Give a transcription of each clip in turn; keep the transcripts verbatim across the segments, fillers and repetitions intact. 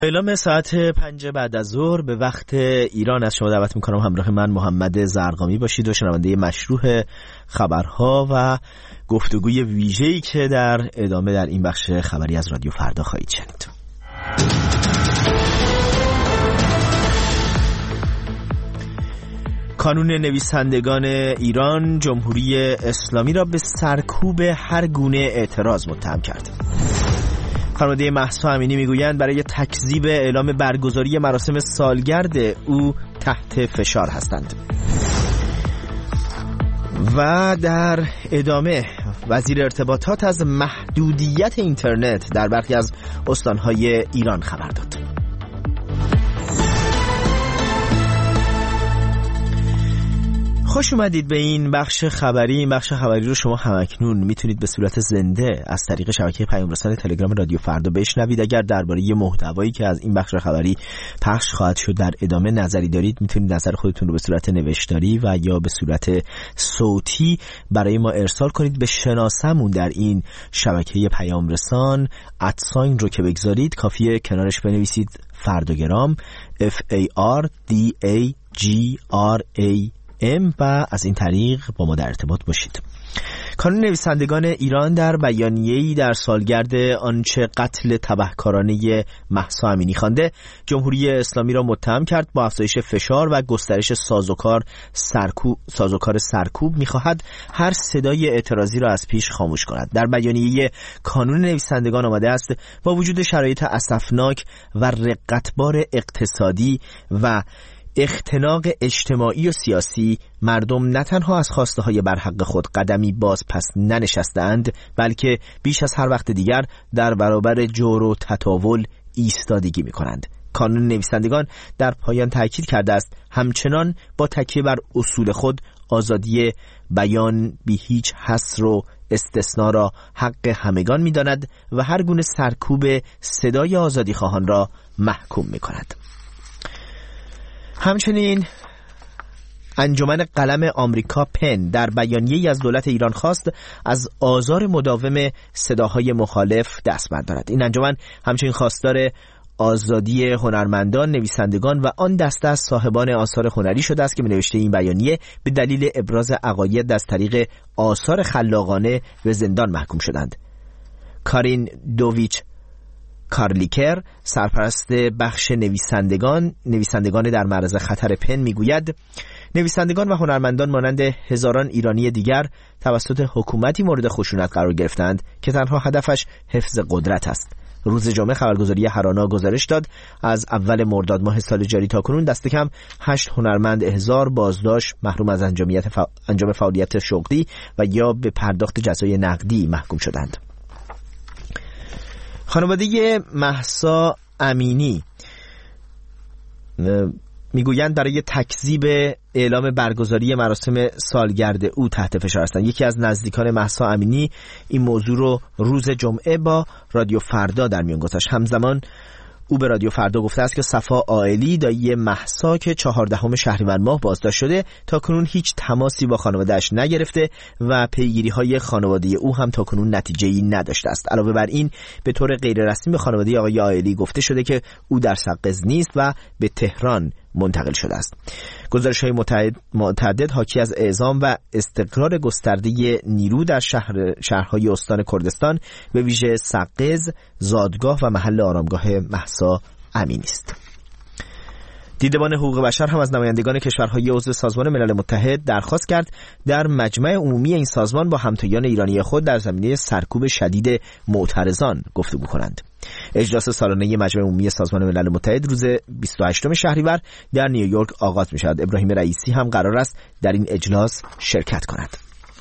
اعلام ساعت پنج بعد از ظهر به وقت ایران از شما دعوت میکنم همراه من محمد زرقامی باشید و شنونده مشروع خبرها و گفتگوی ویژه‌ای که در ادامه در این بخش خبری از رادیو فردا خواهید شنید. کانون نویسندگان ایران جمهوری اسلامی را به سرکوب هر گونه اعتراض متهم کرد. خانواده مهسا امینی میگویند برای تکذیب اعلام برگزاری مراسم سالگرد او تحت فشار هستند. و در ادامه وزیر ارتباطات از محدودیت اینترنت در برخی از استانهای ایران خبر داد. خوش اومدید به این بخش خبری. این بخش خبری رو شما همکنون میتونید به صورت زنده از طریق شبکه پیام رسان تلگرام رادیو فردا بشنوید. اگر درباره محتوایی که از این بخش خبری پخش خواهد شد در ادامه نظری دارید، میتونید نظر خودتون رو به صورت نوشتاری و یا به صورت صوتی برای ما ارسال کنید به شناسمون در این شبکه پیام رسان. ادساین رو که بگذارید کافیه کنارش بنویسید فرداگرام F A R D A G R A ام و از این طریق با ما در ارتباط باشید. کانون نویسندگان ایران در بیانیه‌ای در سالگرد آنچه قتل تبهکارانه مهسا امینی خوانده، جمهوری اسلامی را متهم کرد با افزایش فشار و گسترش سازوکار سرکوب سازوکار سرکوب می‌خواهد هر صدای اعتراضی را از پیش خاموش کند. در بیانیه کانون نویسندگان آمده است با وجود شرایط اسفناک و رقتبار اقتصادی و اختناق اجتماعی و سیاسی، مردم نه تنها از خواسته های برحق خود قدمی باز پس ننشستند، بلکه بیش از هر وقت دیگر در برابر جور و تطاول ایستادگی می کنند. کانون نویسندگان در پایان تاکید کرده است همچنان با تکیه بر اصول خود آزادی بیان بی هیچ حصر و استثنا را حق همگان می داند و هر گونه سرکوب صدای آزادی خواهان را محکوم می کند. همچنین انجمن قلم آمریکا پن در بیانیه‌ای از دولت ایران خواست از آزار مداوم صداهای مخالف دست بردارد. این انجمن همچنین خواستار آزادی هنرمندان، نویسندگان و آن دسته از صاحبان آثار هنری شده است که نوشته این بیانیه به دلیل ابراز عقاید از طریق آثار خلاقانه به زندان محکوم شدند. کارین دوویچ کارلیکر، سرپرست بخش نویسندگان نویسندگان در معرض خطر پن، میگوید نویسندگان و هنرمندان مانند هزاران ایرانی دیگر توسط حکومتی مورد خشونت قرار گرفتند که تنها هدفش حفظ قدرت است. روز جمعه خبرگزاری هرانا گزارش داد از اول مرداد ماه سال جاری تا کنون دست کم هشت هنرمند احضار، بازداشت، محروم از انجامیت فع... انجام فعالیت شغلی و یا به پرداخت جزای نقدی محکوم شدند. خانواده مهسا امینی میگویند برای تکذیب اعلام برگزاری مراسم سالگرد او تحت فشار هستند. یکی از نزدیکان مهسا امینی این موضوع رو روز جمعه با رادیو فردا در میان گذاشت. همزمان او به رادیو فردا گفته است که صفا عائلی دایی مهسا که چهاردهم شهریور ماه بازداشت شده تا کنون هیچ تماسی با خانواده‌اش نگرفته و پیگیری‌های خانواده او هم تا کنون نتیجه‌ای نداشته است. علاوه بر این به طور غیررسمی به خانواده آقای عائلی گفته شده که او در سقز نیست و به تهران منتقل شده است. گزارش‌های متعدد حاکی از اعزام و استقرار گسترده نیرو در شهر شهرهای استان کردستان به ویژه سقز، زادگاه و محل آرامگاه مهسا امینی است. دیدبان حقوق بشر هم از نمایندگان کشورهای عضو سازمان ملل متحد درخواست کرد در مجمع عمومی این سازمان با همتایان ایرانی خود در زمینه سرکوب شدید معترضان گفتگو کنند. اجلاس سالانه مجمع عمومی سازمان ملل متحد روز بیست و هشتم شهریور در نیویورک آغاز می شود. ابراهیم رئیسی هم قرار است در این اجلاس شرکت کند.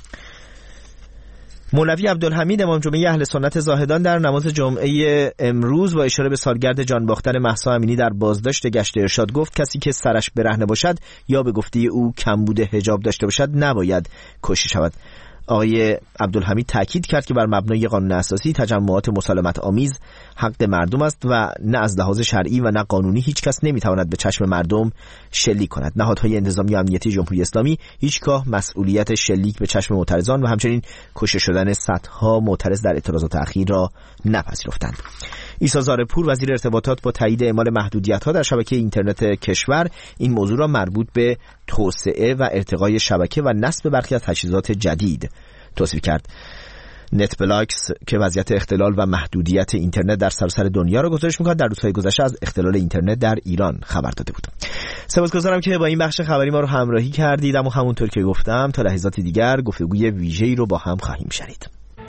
مولوی عبدالحمید امام جمعه اهل سنت زاهدان در نماز جمعه امروز با اشاره به سالگرد جانباختن مهسا امینی در بازداشت گشت ارشاد گفت کسی که سرش برهنه باشد یا به گفته او کمبود حجاب داشته باشد نباید کشته شود. آقای عبدالحمید تاکید کرد که بر مبنای قانون اساسی تجمعات مسالمت آمیز حق مردم است و نه از لحاظ شرعی و نه قانونی هیچ کس نمیتواند به چشم مردم شلیک کند. نهادهای انتظامی و امنیتی جمهوری اسلامی هیچگاه مسئولیت شلیک به چشم معترضان و همچنین کشته شدن صدها معترض در اعتراضات اخیر را نپذیرفتند. عیسی زارپور وزیر ارتباطات با تایید اعمال محدودیت‌ها در شبکه اینترنت کشور این موضوع را مربوط به توسعه و ارتقای شبکه و نصب برخی از تجهیزات جدید توصیف کرد. نت بلاکس که وضعیت اختلال و محدودیت اینترنت در سراسر دنیا را گزارش می‌کند در روزهای گذشته از اختلال اینترنت در ایران خبر داده بود. سپاسگزارم که با این بخش خبری ما رو همراهی کردید، اما همونطور که گفتم تا لحظات دیگر گفتگوی ویژه‌ای رو با هم خواهیم شنید.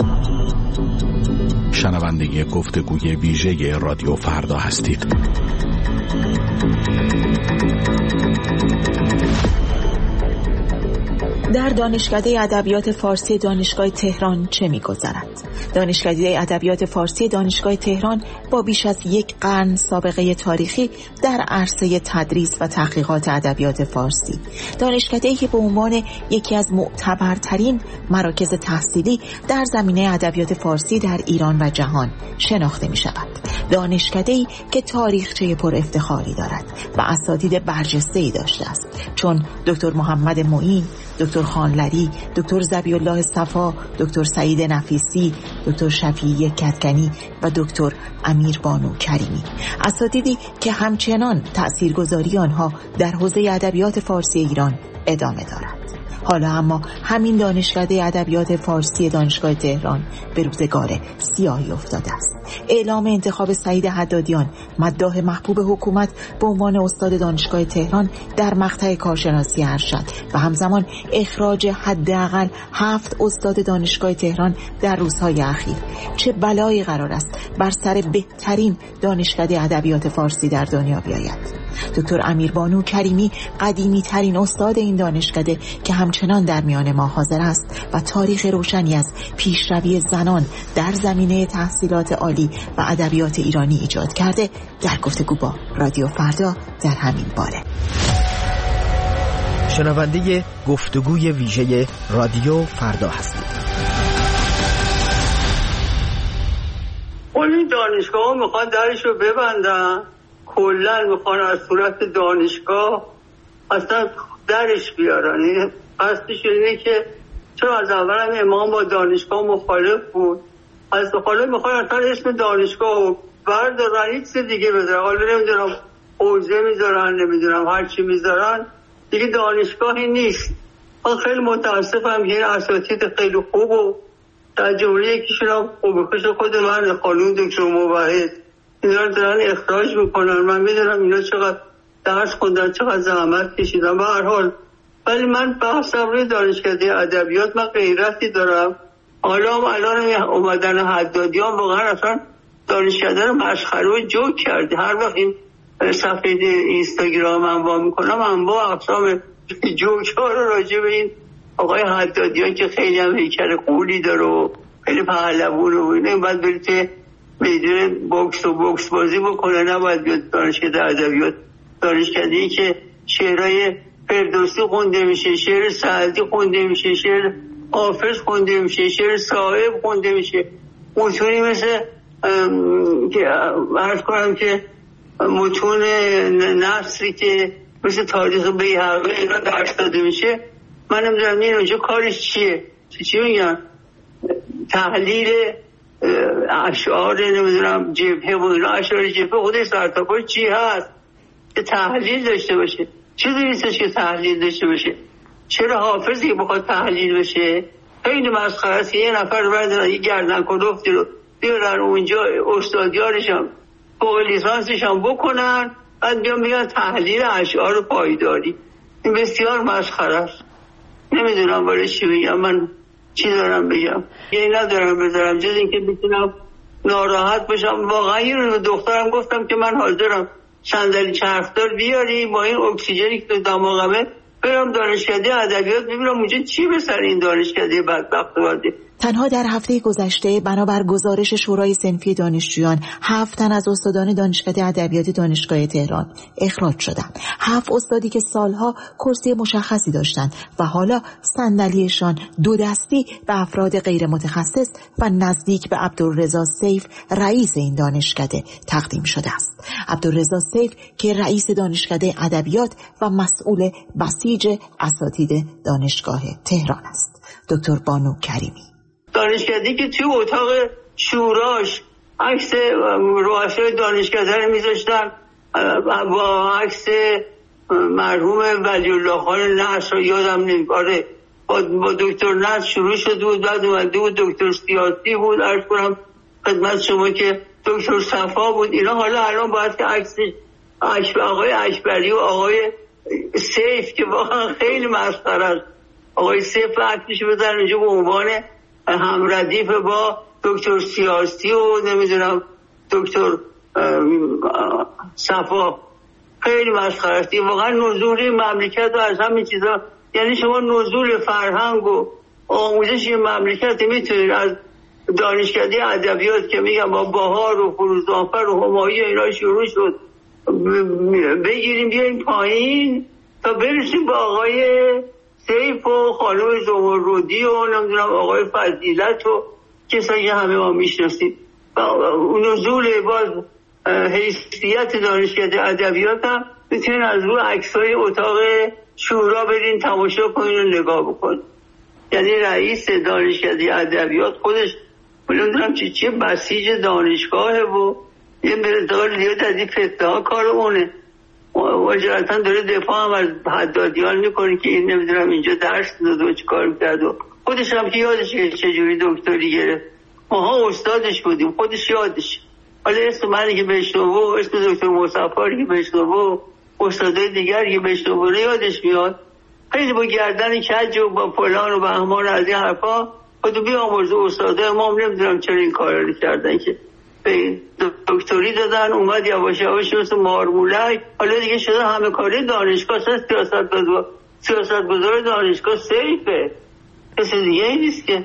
شنونده گفتگوی ویژه رادیو فردا هستید. در دانشکده ادبیات فارسی دانشگاه تهران چه می‌گذرد؟ دانشکده ادبیات فارسی دانشگاه تهران با بیش از یک قرن سابقه تاریخی در عرصه تدریس و تحقیقات ادبیات فارسی، دانشکده‌ای که به عنوان یکی از معتبرترین مراکز تحصیلی در زمینه ادبیات فارسی در ایران و جهان شناخته می‌شود. دانشکده‌ای که تاریخچه پر افتخاری دارد و اساتید برجسته‌ای داشته است، چون دکتر محمد معین، دکتر خانلری، دکتر ذبیح‌الله صفا، دکتر سعید نفیسی، دکتر شفیعی کدکنی و دکتر امیربانو کریمی، اساتیدی که همچنان تأثیرگذاری آنها در حوزه ادبیات فارسی ایران ادامه دارد. حالا اما همین دانشکده ادبیات فارسی دانشگاه تهران به روزگار سیاهی افتاده است. اعلام انتخاب سعید حدادیان، مداح محبوب حکومت، به عنوان استاد دانشگاه تهران در مقطع کارشناسی ارشد و همزمان اخراج حداقل هفت استاد دانشگاه تهران در روزهای اخیر، چه بلایی قرار است بر سر بهترین دانشکده ادبیات فارسی در دنیا بیاید. دکتر امیربانو کریمی قدیمی ترین استاد این دانشکده که همچنان در میان ما حاضر است و تاریخ روشنی از پیشروی زنان در زمینه تحصیلات عالی و ادبیات ایرانی ایجاد کرده، در گفتگو با رادیو فردا در همین باره. شنونده گفتگوی ویژه رادیو فردا هستید. این دانشگاه میخوان درشو ببندن، کلن میخوان از صورت دانشگاه اصلا درش بیارن. قصدش اینه که چون از اول هم امام با دانشگاه مخالف بود، از حالا میخوان اصلا اسم دانشگاه بردارن، هیچ چیز دیگه بذارن. حالا نمیدونم حوزه میذارن، نمیدونم هر چی میذارن، دیگه دانشگاهی نیست. من خیلی متاسفم که این اساتید خیلی خوب و در جمله یکیشون هم خوبخش خود من خانم دکتر موحد اینا رو دارن اخراج میکنن. من میدونم اینا چقدر درس خوندن، چقدر زحمت کشیدن. به هر حال ولی من بحثم روی دانشکده ادبیات، من غیرتی دارم. حالا هم الان اومدن حدادیان واقعا اصلا دانشکده رو مسخره و جوک کرده. هر وقت این صفحه اینستاگرام من وا میکنم انواع اقسام جوک ها رو راجع به این آقای حدادیان که خیلی هم هیکل قولی داره و خیلی پهلوون و اینه، باید برید که میدون بوکس و بوکس بازی بکنه، نباید بیاد دانشکده ادبیات. دانشکده‌ای که شعرهای فردوسی خونده میشه، شعر سعدی خونده میشه، شعر حافظ خونده میشه، شعر صاحب خونده میشه، متونی مثل که عرض کنم که متون نصری که مثل تاریخ بیهقی اینا درس داده میشه. من نمیدونم این اونجا کارش چیه، چی میگن تحلیل اشعار نمیدونم جبهه و اینا، اشعار جبهه خودش سرتاپاش چی هست که تحلیل داشته باشه؟ چیزی نیستش که تحلیل داشته باشه. چرا حافظی بخواد تحلیل بشه؟ خیلی مسخره است که یه نفر بردارن یه گردن کلفتی رو بیارن اونجا استادیارش هم فوق لیسانسش هم بکنن، بعد بیان بگن تحلیل اشعار پایداری. این بسیار مسخره است. نمیدونم برای چی بگم، من چی دارم بگم، یه ندارم بذارم جز این که بتونم ناراحت بشم. واقعا یه دخترم گفتم که من حاضرم صندلی چرخدار بیاری با این اکسیژنی که دماغمه برم دانشکده ادبیات ببینم اونجا چی به سر این دانشکده بدبخت واده. تنها در هفته گذشته بنابر گزارش شورای صنفی دانشجویان هفت تن از استادان دانشکده ادبیات دانشگاه تهران اخراج شدند. هفت استادی که سالها کرسی مشخصی داشتند و حالا صندلیشان دو دستی به افراد غیر متخصص و نزدیک به عبدالرضا سیف رئیس این دانشکده تقدیم شده است. عبدالرضا سیف که رئیس دانشکده ادبیات و مسئول بسیج اساتید دانشگاه تهران است. دکتر بانو کریمی دانشکده که توی اتاق شوراش عکس رؤسای دانشکده رو میذاشتن با عکس مرحوم ولی الله خان نصر، یادم نمیاد، با, با دکتر نصر شروع شده بود، بعد اومده بود دکتر سیاسی بود، عرض کنم خدمت شما که دکتر صفا بود. اینا حالا الان باید که عکس آقای اکبری و آقای سیف که واقعا خیلی مسخره است، آقای سیف عکسش بزنن اینجا به عنوان همردیف با دکتر سیاسی و نمیدونم دکتر صفا، خیلی مسخره است. واقعا نزول مملکت و از همین چیزا، یعنی شما نزول فرهنگ و آموزش مملکت میتونید از دانشکده ادبیات که میگم با بهار و فروزآفر و همایی اینا شروع شد بگیریم بیایم پایین تا برسیم با آقای سیف و خانم زمردی و نمیدونم آقای فضیلت و کسایی که همه ما میشناسیم. نزول باز حیثیت دانشکده ادبیات هم میتونین از روی عکسای اتاق شورا برین تماشا کنین و نگاه بکنین. یعنی رئیس دانشکده ادبیات خودش نمیدونم چی چی بسیج دانشگاهه و یه مقدار زیاد از این فتنه ها کار اونه. واجرتا داره دفاع هم از حدادیان میکنه که این نمیدونم اینجا درس داده و چی کار میکرد و خودش هم که یادش چجوری دکتری گرفت. ماها استادش بودیم، خودش یادش. حالا اسم منی که بشنوه و اسم دکتر مصطفی که بشنوه و استادای دیگر که بشنوه یادش میاد. خیلی با گردن کج و با فلان و بهمان از این حرفا خودو بیامرزه. استادای ما نمیدونم چرا این کار رو کردن که به دکتری دادن، اومد یواش یواش مثل مارمولک حالا دیگه شده همه کاری دانشگاه. سیاست گذار سیاست گذار دانشگاه سیفه، کسی دیگه ای نیست که.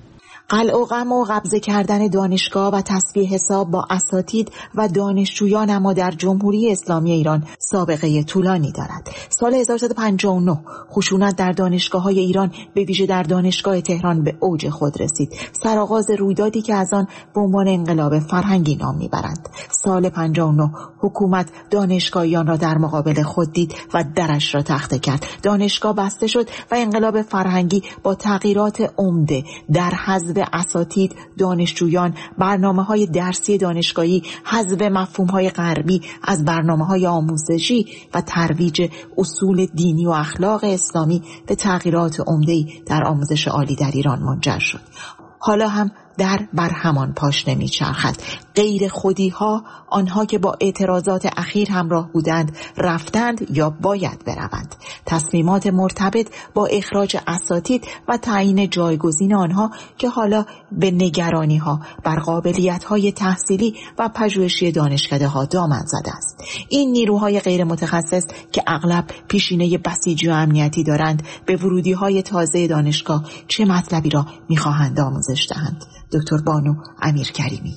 قلع و غم و قبضه کردن دانشگاه و تصفیه حساب با اساتید و دانشجویان اما در جمهوری اسلامی ایران سابقه طولانی دارد. سال هزار و سیصد و پنجاه و نه خشونت در دانشگاه‌های ایران به ویژه در دانشگاه تهران به اوج خود رسید. سرآغاز رویدادی که از آن به عنوان انقلاب فرهنگی نام میبرند. سال پنجاه و نه حکومت دانشگاهیان را در مقابل خود دید و درش را تخته کرد. دانشگاه بسته شد و انقلاب فرهنگی با تغییرات عمده در حذف اساتید، دانشجویان، برنامه‌های درسی دانشگاهی، حذف مفهوم‌های غربی از برنامه‌های آموزشی و ترویج اصول دینی و اخلاق اسلامی به تغییرات عمده‌ای در آموزش عالی در ایران منجر شد. حالا هم در بر همان پاشنه میچرخد. غیر خودی ها، آنها که با اعتراضات اخیر همراه بودند رفتند یا باید بروند. تصمیمات مرتبط با اخراج اساتید و تعیین جایگزین آنها که حالا به نگرانی ها بر قابلیت های تحصیلی و پژوهشی دانشکده ها دامن زده است. این نیروهای غیر متخصص که اغلب پیشینه بسیجی و امنیتی دارند به ورودی های تازه دانشگاه چه مطلبی را میخواهند آموزش دهند؟ دکتر بانو امیرکریمی.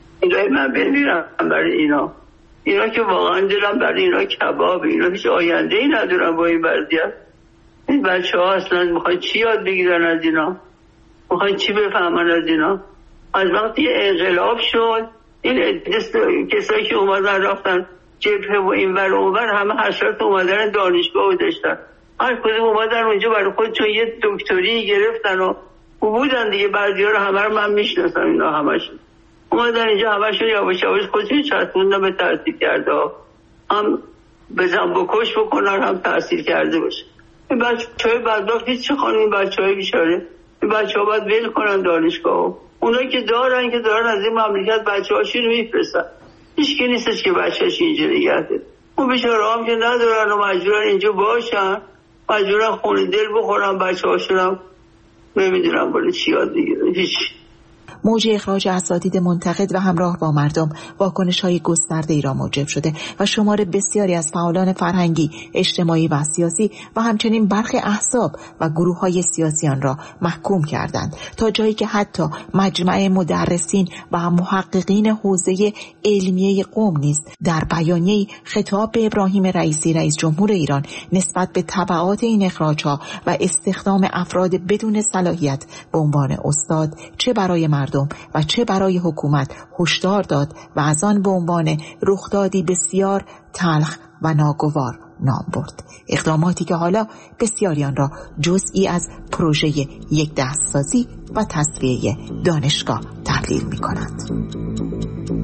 من بمیرم برای اینا اینا که واقعا دلم برای اینا کباب، اینا هیچ آینده ای ندارن با این وضعیت. این بچه ها اصلا میخوان چی یاد بگیرن از اینا، میخوان چی بفهمن از اینا. از وقتی انقلاب شد این کسایی که اومدن رفتن جبهه و این ور و اون همه حسرت اومدن دانشگاه و داشتن، هر کدوم اومدن اونجا برای خودشون یه دکتری گرفتن و بودن دیگه. بعضی‌ها رو همه رو من میشناسم، اینا همشون اومدن اینجا همشون یواش یواش خودشون چسبوندن به تحصیل کرده ها، هم بزن بکش بکنن هم تحصیل کرده باشه. این بچه‌های بدبخت هیچ چه خانم، این بچه‌های بیچاره، این بچه‌ها باید ول کنن دانشگاه. اونایی که دارن که دارن از این مملکت بچه‌هاشون رو میفرستن. هیچ کی نیستش که بچه‌اش اینجا نگه داره. اون بیچاره‌ها هم که ندارن و مجبورن اینجا باشن، مجبورن خون دل بخورن بچه‌هاشون هم نمیدونم باید چی یاد بگیرن. هیچ. موج اخراج اساتید منتقد و همراه با مردم واکنش‌های گسترده‌ای را موجب شده و شمار بسیاری از فعالان فرهنگی، اجتماعی و سیاسی و همچنین برخی احزاب و گروه‌های سیاسی آن را محکوم کردند، تا جایی که حتی مجمع مدرسین و محققین حوزه علمیه قم نیز در بیانیه‌ای خطاب به ابراهیم رئیسی رئیس جمهور ایران نسبت به تبعات این اخراج‌ها و استخدام افراد بدون صلاحیت به عنوان استاد چه برای مردم و چه برای حکومت هشدار داد و از آن به عنوان رخدادی بسیار تلخ و ناگوار نام برد. اقداماتی که حالا بسیاریان را جزئی از پروژه یک دستسازی و تصفیه دانشگاه تحلیل می کنند.